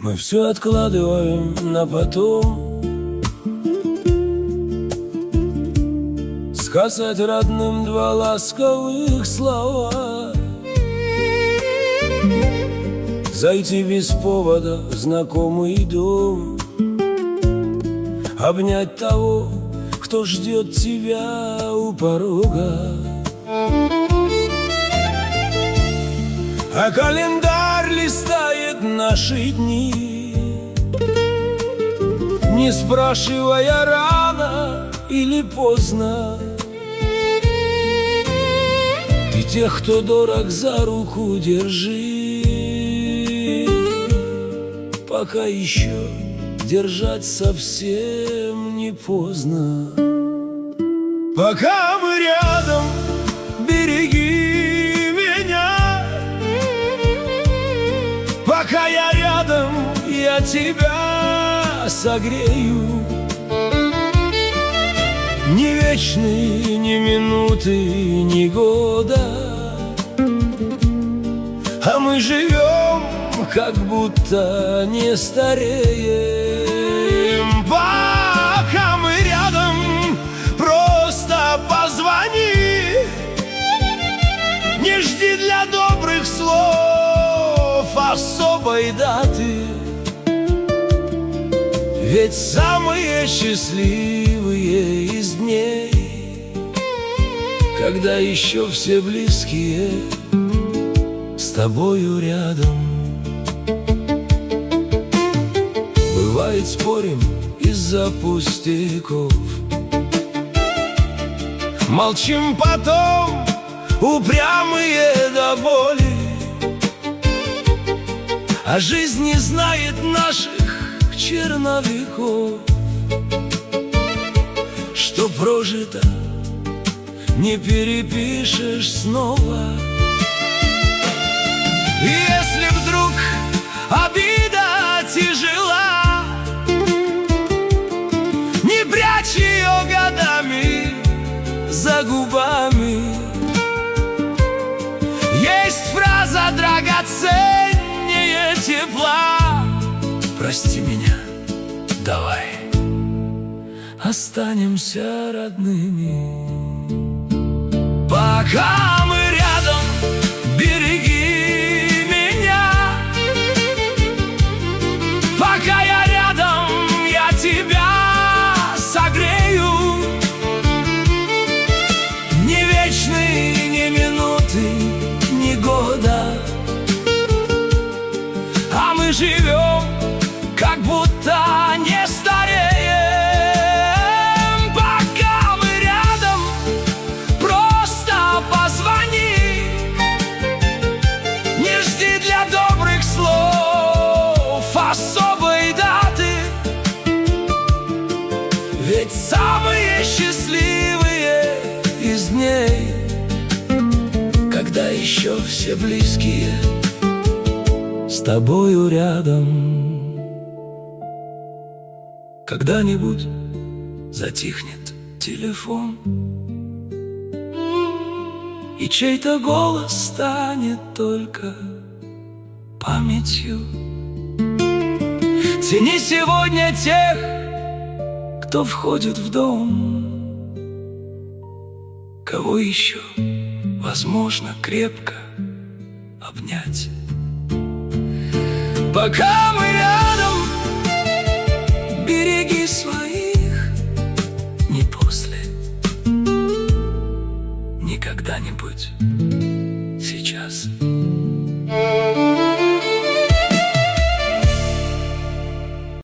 Мы все откладываем на потом. Сказать родным два ласковых слова, зайти без повода в знакомый дом, обнять того, кто ждет тебя у порога. А календарь листает наши дни, не спрашивая, рано или поздно. И тех, кто дорог, за руку держи, пока еще держать совсем не поздно. Пока мы рядом, береги меня. Пока я рядом, я тебя согрею. Ни вечные, ни минуты, ни года, а мы живем, как будто не стареем. Пока мы рядом, просто позвони. Не жди для добрых слов особой даты, ведь самые счастливые из дней, когда еще все близкие с тобою рядом. Бывает, спорим из-за пустяков, молчим потом, упрямые до боли. А жизнь не знает наших черновиков, что прожито не перепишешь снова. И если вдруг обида тяжела, не прячь ее годами за губами. Есть фраза драгоценнее тепла: прости меня, давай останемся родными. Пока мы рядом, береги меня. Пока я рядом, я тебя согрею. Ни вечные, ни минуты, ни года, а мы живем, как будто не стареем. Пока мы рядом, просто позвони. Не жди для добрых слов особой даты, ведь самые счастливые из дней, когда еще все близкие с тобою рядом. Когда-нибудь затихнет телефон, и чей-то голос станет только памятью. Цени сегодня тех, кто входит в дом, кого еще возможно крепко обнять. Пока